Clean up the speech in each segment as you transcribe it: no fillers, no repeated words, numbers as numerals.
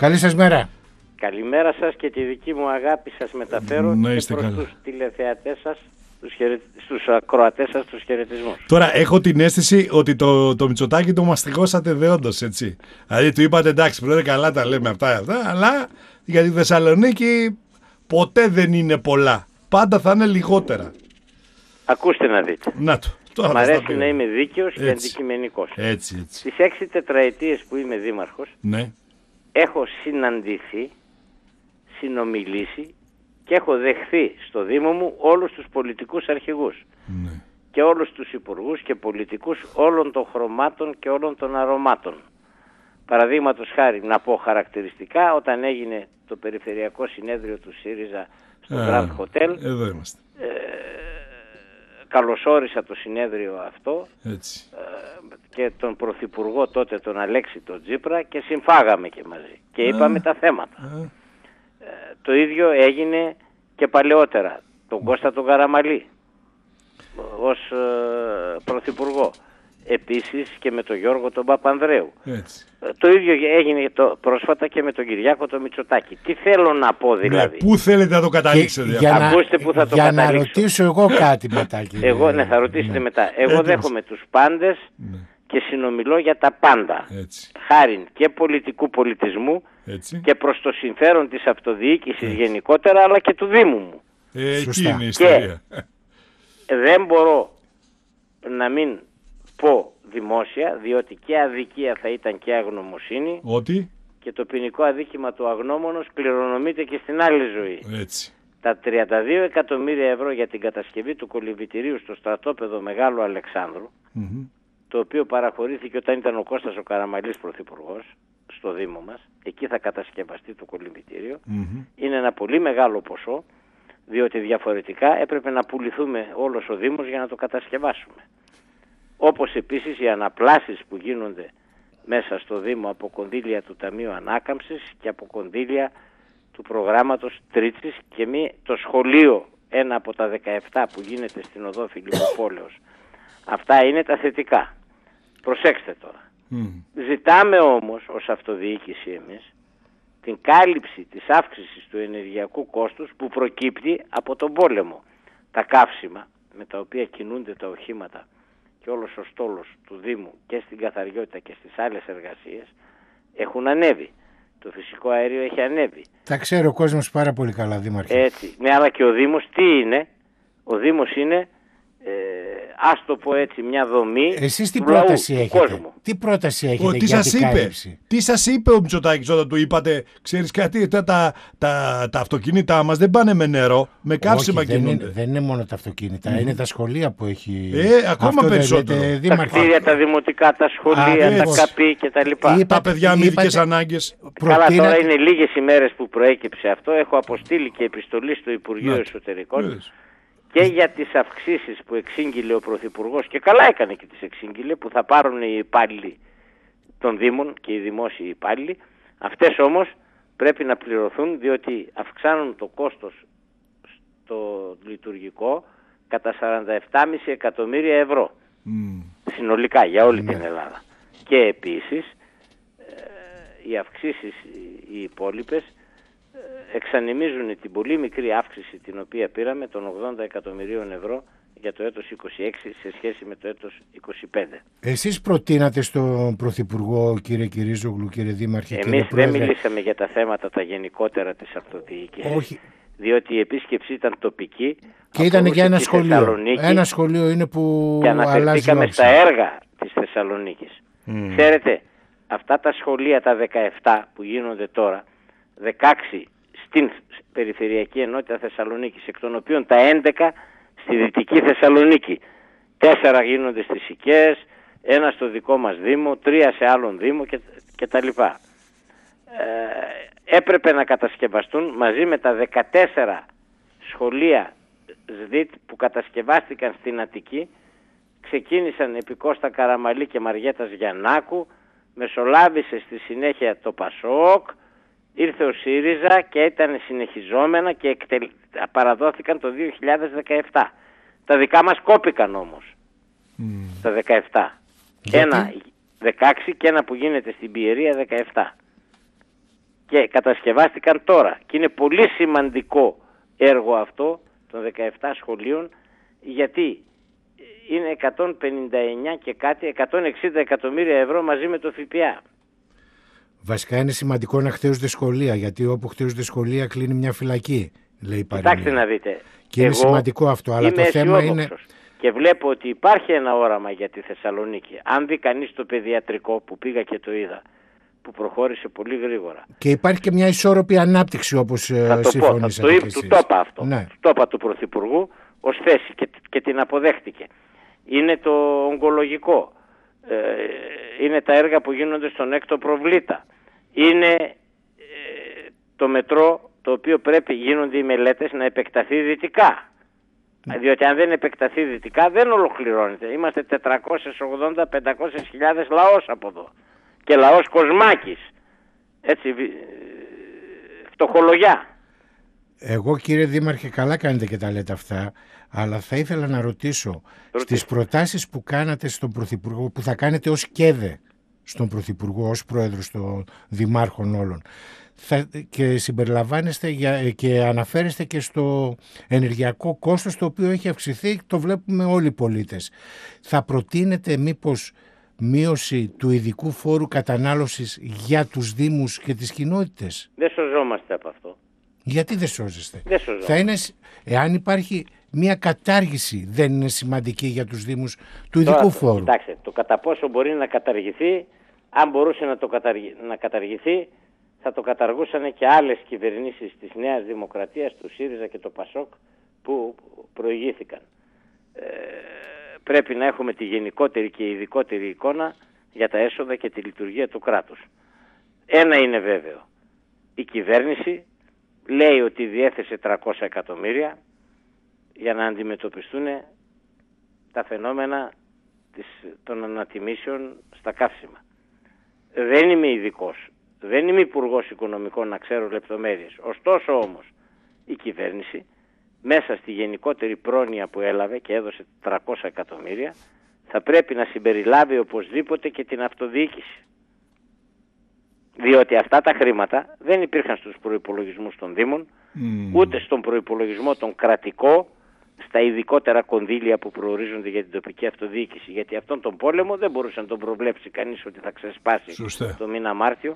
Καλή σας μέρα. Καλημέρα σας και τη δική μου αγάπη σας μεταφέρω και προς τους τηλεθεατές σας, στους ακροατές σας, τους χαιρετισμούς. Τώρα έχω την αίσθηση ότι το Μητσοτάκη το μαστιγώσατε δεόντως, έτσι. Δηλαδή του είπατε εντάξει πρόεδρε, καλά τα λέμε αυτά, αλλά για τη Θεσσαλονίκη ποτέ δεν είναι πολλά. Πάντα θα είναι λιγότερα. Ακούστε να δείτε. Να το. Μ' αρέσει να είμαι δίκαιος και αντικειμενικός. Έτσι. Στις 6 τετραετίες που είμαι δήμαρχος, ναι, έχω συναντηθεί, συνομιλήσει και έχω δεχθεί στο Δήμο μου όλους τους πολιτικούς αρχηγούς. Ναι. Και όλους τους υπουργούς και πολιτικούς όλων των χρωμάτων και όλων των αρωμάτων. Παραδείγματος χάρη να πω χαρακτηριστικά, όταν έγινε το περιφερειακό συνέδριο του ΣΥΡΙΖΑ στο Grand Hotel, εδώ είμαστε. Καλωσόρισα το συνέδριο αυτό, έτσι, και τον Πρωθυπουργό τότε, τον Αλέξη τον Τσίπρα, και συμφάγαμε και μαζί και είπαμε τα θέματα. Το ίδιο έγινε και παλαιότερα, τον Κώστα τον Καραμαλή ως Πρωθυπουργό. Επίσης και με τον Γιώργο τον Παπανδρέου. Έτσι. Το ίδιο έγινε πρόσφατα και με τον Κυριάκο τον Μητσοτάκη. Τι θέλω να πω δηλαδή. Πού θέλετε να το καταλήξετε. Ακούστε που θα το για καταλήξω. Να ρωτήσω εγώ κάτι μετά. Εγώ θα ρωτήσετε μετά. Εγώ δέχομαι τους πάντες και συνομιλώ για τα πάντα. Χάριν και πολιτικού πολιτισμού και προς το συμφέρον της αυτοδιοίκησης γενικότερα, αλλά και του Δήμου μου. Εκεί είναι η ιστορία. Και δεν μπορώ να μην πω δημόσια, διότι και αδικία θα ήταν και αγνωμοσύνη, ότι και το ποινικό αδίκημα του αγνώμονος κληρονομείται και στην άλλη ζωή. Έτσι. Τα 32 εκατομμύρια ευρώ για την κατασκευή του κολυμβητηρίου στο στρατόπεδο Μεγάλου Αλεξάνδρου, το οποίο παραχωρήθηκε όταν ήταν ο Κώστας ο Καραμαλής πρωθυπουργός στο Δήμο μας, εκεί θα κατασκευαστεί το κολυμβητήριο, είναι ένα πολύ μεγάλο ποσό, διότι διαφορετικά έπρεπε να πουληθούμε όλος ο Δήμος για να το κατασκευάσουμε. Όπως επίσης οι αναπλάσεις που γίνονται μέσα στο Δήμο από κονδύλια του Ταμείου Ανάκαμψης και από κονδύλια του προγράμματος Τρίτσης, και το σχολείο, ένα από τα 17 που γίνεται στην οδό Φιλιπποπόλεως. Αυτά είναι τα θετικά. Προσέξτε τώρα. Ζητάμε όμως ως αυτοδιοίκηση εμείς την κάλυψη της αύξησης του ενεργειακού κόστους που προκύπτει από τον πόλεμο. Τα καύσιμα με τα οποία κινούνται τα οχήματα και όλος ο στόλος του Δήμου και στην καθαριότητα και στις άλλες εργασίες έχουν ανέβει. Το φυσικό αέριο έχει ανέβει. Τα ξέρει ο κόσμος πάρα πολύ καλά, Δήμαρχε. Έτσι. Ναι, αλλά και ο Δήμος τι είναι? Ο Δήμος είναι, ας το πω έτσι, μια δομή. Εσείς τι του πρόταση λαού, έχετε? του κόσμου. Τι πρόταση έχετε τι για σας την είπε? κάλυψη? Τι σας είπε ο Μητσοτάκης όταν του είπατε, ξέρεις κάτι, τα αυτοκίνητά μας δεν πάνε με νερό, με καύσιμα κινούνται. Δεν είναι μόνο τα αυτοκίνητα, είναι τα σχολεία που έχει. Ακόμα αυτό περισσότερο. Τα κτίρια, τα δημοτικά, τα σχολεία, τα καπί κτλ. Τα παιδιά με ειδικές ανάγκες. Καλά, τώρα είναι λίγες ημέρες που προέκυψε αυτό. Έχω αποστείλει και επιστολή στο Υπουργείο Εσωτερικών και για τις αυξήσεις που εξήγηλε ο Πρωθυπουργός, και καλά έκανε και τις εξήγηλε, που θα πάρουν οι υπάλληλοι των Δήμων και οι δημόσιοι υπάλληλοι. Αυτές όμως πρέπει να πληρωθούν, διότι αυξάνουν το κόστος στο λειτουργικό κατά 47,5 εκατομμύρια ευρώ συνολικά για όλη την Ελλάδα. Και επίσης οι αυξήσεις οι υπόλοιπες εξανεμίζουν την πολύ μικρή αύξηση την οποία πήραμε των 80 εκατομμυρίων ευρώ για το έτος 26 σε σχέση με το έτος 25. Εσείς προτείνατε στον Πρωθυπουργό, κύριε Κυρίζογλου, κύριε Δήμαρχε, εμείς δεν μιλήσαμε για τα θέματα τα γενικότερα της αυτοδιοίκησης. Όχι. Διότι η επίσκεψη ήταν τοπική και ήταν για ένα σχολείο. Ένα σχολείο είναι που και αναφερθήκαμε στα έργα της Θεσσαλονίκης. Ξέρετε, αυτά τα σχολεία τα 17 που γίνονται τώρα, 16 στην Περιφερειακή Ενότητα Θεσσαλονίκης, εκ των οποίων τα 11 στη Δυτική Θεσσαλονίκη. 4 γίνονται στις Οικαίες, 1 στο δικό μας Δήμο, 3 σε άλλον Δήμο και τα λοιπά. Έπρεπε να κατασκευαστούν μαζί με τα 14 σχολεία ΣΔΙΤ που κατασκευάστηκαν στην Αττική. Ξεκίνησαν επί Κώστα Καραμαλή και Μαριέτας Γιαννάκου, μεσολάβησε στη συνέχεια το ΠΑΣΟΚ, ήρθε ο ΣΥΡΙΖΑ και ήταν συνεχιζόμενα και παραδόθηκαν το 2017. Τα δικά μας κόπηκαν όμως, τα 17. Ένα 16 και ένα που γίνεται στην Πιερία 17. και κατασκευάστηκαν τώρα. Και είναι πολύ σημαντικό έργο αυτό των 17 σχολείων, γιατί είναι 159 και κάτι, 160 εκατομμύρια ευρώ μαζί με το ΦΠΑ. Βασικά είναι σημαντικό να χτίζονται σχολεία, γιατί όπου χτίζονται σχολεία κλείνει μια φυλακή, λέει η παροιμία. Κοιτάξτε να δείτε. Και είναι σημαντικό αυτό, αλλά το θέμα είναι... Και βλέπω ότι υπάρχει ένα όραμα για τη Θεσσαλονίκη. Αν δει κανείς το παιδιατρικό που πήγα και το είδα, που προχώρησε πολύ γρήγορα. Και υπάρχει και μια ισόρροπη ανάπτυξη, όπως συμφωνήσατε κι εσείς. Του το είπα αυτό. Ναι. Του το είπα του Πρωθυπουργού ως θέση και την αποδέχτηκε. Είναι το ογκολογικό. Είναι τα έργα που γίνονται στον έκτο προβλήτα. Είναι το μετρό, το οποίο πρέπει, γίνονται οι μελέτες, να επεκταθεί δυτικά. Διότι αν δεν επεκταθεί δυτικά δεν ολοκληρώνεται. Είμαστε 480-500 χιλιάδες λαός από εδώ. Και λαός Κοσμάκης. Έτσι, φτωχολογιά. Εγώ, κύριε Δήμαρχε, καλά κάνετε και τα λέτε αυτά, αλλά θα ήθελα να ρωτήσω, στις προτάσεις που κάνατε στον Πρωθυπουργό, που θα κάνετε ως ΚΕΔΕ στον Πρωθυπουργό, ως Πρόεδρος των Δημάρχων όλων, και συμπεριλαμβάνεστε και αναφέρεστε και στο ενεργειακό κόστος, το οποίο έχει αυξηθεί, το βλέπουμε όλοι οι πολίτες. Θα προτείνετε μήπως μείωση του ειδικού φόρου κατανάλωσης για τους Δήμους και τις κοινότητες? Δεν σωζόμαστε από αυτό. Γιατί δεν σώζεστε? Δεν σωζόμαστε. Εάν υπάρχει μια κατάργηση, δεν είναι σημαντική για τους Δήμους του ειδικού φόρου? Κοιτάξτε, το κατά πόσο μπορεί να καταργηθεί, αν μπορούσε να καταργηθεί, θα το καταργούσαν και άλλες κυβερνήσεις της Νέας Δημοκρατίας, του ΣΥΡΙΖΑ και του ΠΑΣΟΚ που προηγήθηκαν. Πρέπει να έχουμε τη γενικότερη και ειδικότερη εικόνα για τα έσοδα και τη λειτουργία του κράτους. Ένα είναι βέβαιο. Η κυβέρνηση λέει ότι διέθεσε 300 εκατομμύρια για να αντιμετωπιστούν τα φαινόμενα των ανατιμήσεων στα καύσιμα. Δεν είμαι ειδικός, δεν είμαι υπουργός οικονομικών να ξέρω λεπτομέρειες. Ωστόσο όμως η κυβέρνηση μέσα στη γενικότερη πρόνοια που έλαβε και έδωσε 300 εκατομμύρια θα πρέπει να συμπεριλάβει οπωσδήποτε και την αυτοδιοίκηση. Διότι αυτά τα χρήματα δεν υπήρχαν στους προϋπολογισμούς των Δήμων, ούτε στον προϋπολογισμό των κρατικό, στα ειδικότερα κονδύλια που προορίζονται για την τοπική αυτοδιοίκηση. Γιατί αυτόν τον πόλεμο δεν μπορούσε να τον προβλέψει κανείς ότι θα ξεσπάσει το μήνα Μάρτιο.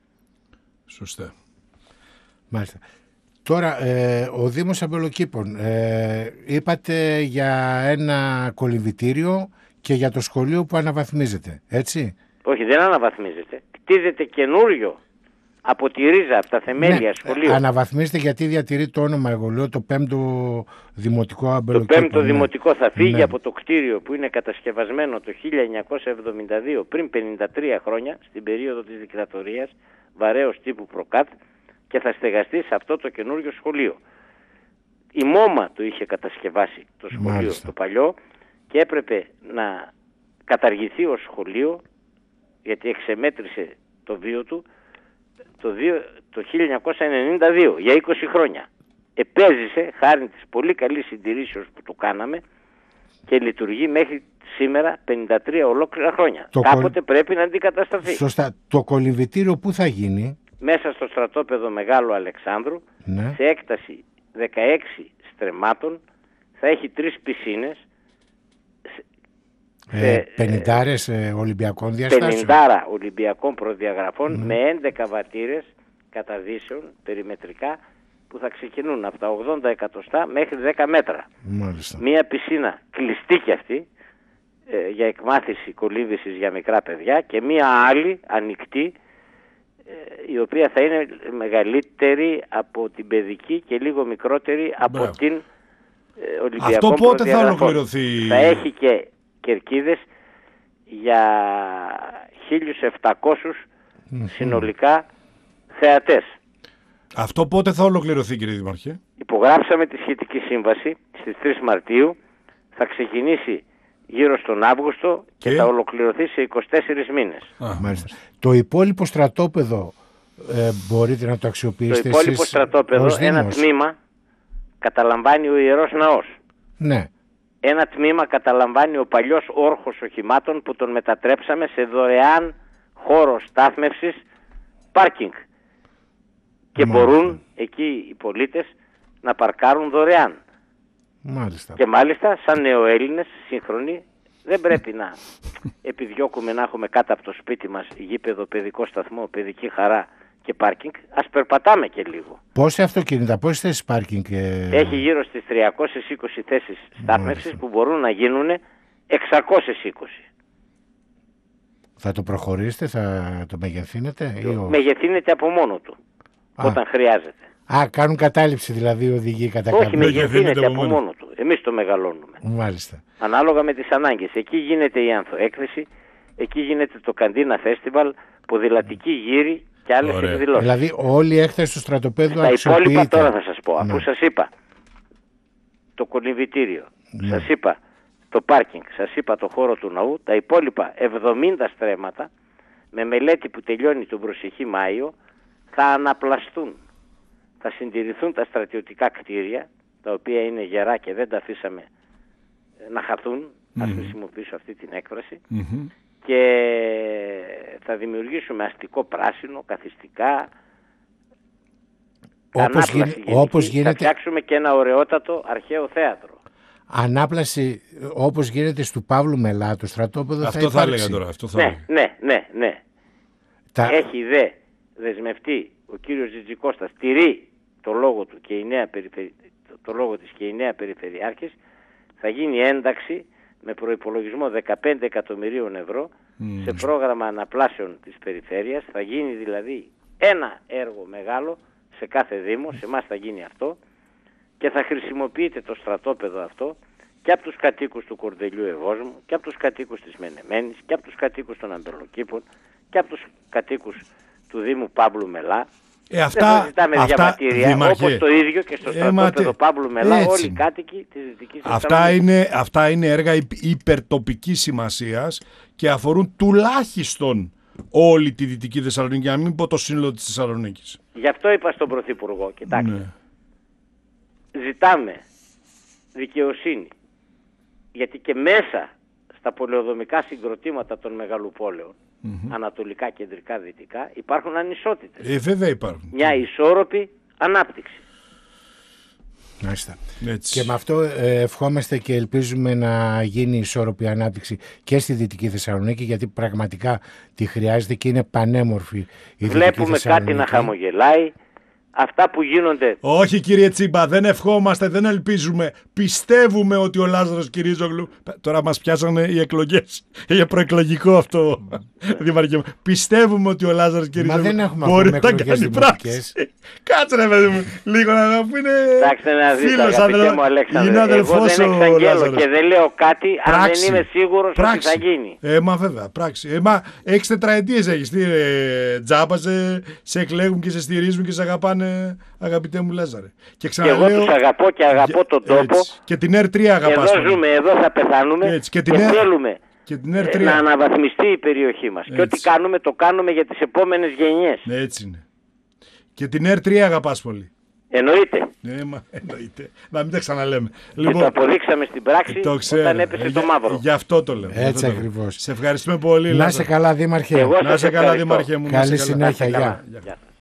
Σωστά. Μάλιστα. Τώρα, ο Δήμος Αμπελοκήπων, είπατε για ένα κολυμβητήριο και για το σχολείο που αναβαθμίζεται, έτσι? Όχι, δεν αναβαθμίζεται. Κτίζεται καινούριο από τη ρίζα, από τα θεμέλια σχολείο. Αναβαθμίζεται γιατί διατηρεί το όνομα, εγώ λέω, το 5ο Δημοτικό Αμπελοκήπων. Το 5ο Δημοτικό θα φύγει από το κτίριο που είναι κατασκευασμένο το 1972, πριν 53 χρόνια, στην περίοδο της δικτατορίας, βαρέως τύπου Προκάτ, και θα στεγαστεί σε αυτό το καινούριο σχολείο. Η ΜΟΜΑ το είχε κατασκευάσει το σχολείο. Μάλιστα. Το παλιό, και έπρεπε να καταργηθεί ως σχολείο, γιατί εξεμέτρησε το βίο του το 1992, για 20 χρόνια. Επέζησε χάρη της πολύ καλής συντηρήσεως που του κάναμε και λειτουργεί μέχρι σήμερα 53 ολόκληρα χρόνια. Κάποτε πρέπει να αντικατασταθεί. Σωστά. Το κολυμβητήριο πού θα γίνει? Μέσα στο στρατόπεδο Μεγάλου Αλεξάνδρου, ναι, σε έκταση 16 στρεμμάτων, θα έχει 3 πισίνες, 50 Ολυμπιακών διαστάσεων. 50 Ολυμπιακών προδιαγραφών, με 11 βατήρες καταδύσεων περιμετρικά που θα ξεκινούν από τα 80 εκατοστά μέχρι 10 μέτρα. Μάλιστα. Μία πισίνα κλειστή κι αυτή για εκμάθηση κολύμβησης για μικρά παιδιά, και μία άλλη ανοιχτή, η οποία θα είναι μεγαλύτερη από την παιδική και λίγο μικρότερη από την Ολυμπιακή. Αυτό πότε θα ολοκληρωθεί? Θα έχει και κερκίδες για 1.700 συνολικά θεατές. Αυτό πότε θα ολοκληρωθεί, κύριε Δημάρχε? Υπογράψαμε τη σχετική σύμβαση στις 3 Μαρτίου. Θα ξεκινήσει γύρω στον Αύγουστο και θα ολοκληρωθεί σε 24 μήνες. Μάλιστα. Το υπόλοιπο στρατόπεδο μπορείτε να το αξιοποιήσετε? Το υπόλοιπο στρατόπεδο, ένα τμήμα καταλαμβάνει ο Ιερός Ναός. Ναι. Ένα τμήμα καταλαμβάνει ο παλιός όρχος οχημάτων που τον μετατρέψαμε σε δωρεάν χώρο στάθμευσης, πάρκινγκ. Και μπορούν εκεί οι πολίτες να παρκάρουν δωρεάν. Μάλιστα. Και μάλιστα σαν νεοέλληνες σύγχρονοι δεν πρέπει να επιδιώκουμε να έχουμε κάτω από το σπίτι μας γήπεδο, παιδικό σταθμό, παιδική χαρά και πάρκινγκ. Ας περπατάμε και λίγο. Πόσα αυτοκίνητα, πόσες θέσεις πάρκινγκ? Έχει γύρω στις 320 θέσεις στάθμευσης που μπορούν να γίνουν 620. Θα το προχωρήσετε, θα το μεγεθύνετε? Μεγεθύνεται από μόνο του όταν χρειάζεται. Κάνουν κατάληψη δηλαδή οι οδηγοί κατά κάποιο. Όχι, μεγεθύνεται από μόνο του. Εμείς το μεγαλώνουμε. Μάλιστα. Ανάλογα με τις ανάγκες. Εκεί γίνεται η ανθοέκθεση, εκεί γίνεται το Καντίνα Φέστιβαλ, ποδηλατική γύρι και άλλες εκδηλώσεις. Δηλαδή όλη η έκθεση του στρατοπέδου τα αξιοποιείται. Τα υπόλοιπα τώρα θα σας πω. Αφού σας είπα το κολυμβητήριο, σας είπα το πάρκινγκ, σας είπα το χώρο του ναού, τα υπόλοιπα 70 στρέμματα με μελέτη που τελειώνει τον προσεχή Μάιο θα αναπλαστούν. Θα συντηρηθούν τα στρατιωτικά κτίρια, τα οποία είναι γερά και δεν τα αφήσαμε να χαθούν, ας χρησιμοποιήσω αυτή την έκφραση, και θα δημιουργήσουμε αστικό πράσινο, καθιστικά, όπως γίνεται... Θα φτιάξουμε και ένα ωραιότατο αρχαίο θέατρο. Ανάπλαση όπως γίνεται στο Παύλου Μελά, το στρατόπεδο αυτό θα υπάρξει. Έλεγα τώρα, αυτό θα ναι. Έχει δεσμευτεί ο κύριος Τζιτζικώστας, τηρεί το λόγο του και το λόγο της και η νέα Περιφερειάρχης, θα γίνει ένταξη με προϋπολογισμό 15 εκατομμυρίων ευρώ σε πρόγραμμα αναπλάσεων της περιφέρειας. Θα γίνει δηλαδή ένα έργο μεγάλο σε κάθε δήμο, σε εμάς θα γίνει αυτό, και θα χρησιμοποιείται το στρατόπεδο αυτό και από τους κατοίκους του Κορδελιού Ευόσμου και από τους κατοίκους της Μενεμένης και από τους κατοίκους των Αμπελοκήπων και από τους κατοίκους του Δήμου Παύλου Μελά. Δεν θα ζητάμε διαβατήρια, όπως το ίδιο και στο στρατόπεδο Παύλου Μελά όλοι οι κάτοικοι της Δυτικής Θεσσαλονίκης. Αυτά είναι έργα υπερτοπικής σημασίας και αφορούν τουλάχιστον όλη τη Δυτική Θεσσαλονίκη, για να μην πω το σύνολο της Θεσσαλονίκης. Γι' αυτό είπα στον Πρωθυπουργό, κοιτάξτε, ζητάμε δικαιοσύνη, γιατί και μέσα στα πολεοδομικά συγκροτήματα των μεγαλοπόλεων, ανατολικά, κεντρικά, δυτικά, υπάρχουν ανισότητες. Βέβαια υπάρχουν. Μια ισόρροπη ανάπτυξη. Μάλιστα. Και με αυτό ευχόμαστε και ελπίζουμε να γίνει ισόρροπη ανάπτυξη και στη Δυτική Θεσσαλονίκη, γιατί πραγματικά τη χρειάζεται και είναι πανέμορφη η Δυτική Θεσσαλονίκη. Βλέπουμε κάτι να χαμογελάει. Αυτά που γίνονται... Όχι κύριε Τσίμπα, δεν ευχόμαστε, δεν ελπίζουμε. Πιστεύουμε ότι ο Λάζαρος Κυρίζογλου... Τώρα μας πιάσανε οι εκλογές. Για προεκλογικό αυτό. Πιστεύουμε ότι ο Λάζαρος Κυρίζογλου μπορεί να κάνει πράξη. Κάτσε ρε παιδί μου, λίγο να μου είναι... Κοιτάξτε να δείτε αγαπητέ μου Αλέξανδρε, εγώ δεν εξαγγέλω και δεν λέω κάτι αν δεν είμαι σίγουρος ότι θα γίνει. Μα βέβαια, πράξη. 6 τετραετίες έχεις. Τζάμπα σε εκλέγουν και σε στηρίζουν και σε αγαπάνε. Αγαπητέ μου Λάζαρε. Και εγώ τους αγαπώ και αγαπώ τον τόπο. Και την R3 αγαπάς. Εδώ ζούμε, εδώ θα πεθάνουμε και θέλουμε να αναβαθμιστεί η περιοχή μας. Και ό,τι κάνουμε το κάνουμε για τις επόμενες γενιές. Έτσι είναι. Και την R3 αγαπάς πολύ. Εννοείται. Εννοείται. Να μην τα ξαναλέμε. Και το αποδείξαμε στην πράξη όταν έπεσε το μαύρο. Γι' αυτό το λέμε. Έτσι ακριβώς. Σε ευχαριστούμε πολύ. Να είσαι καλά Δήμαρχε. Να είσαι καλά Δήμαρχε μου. Καλή συνέχεια. Γεια.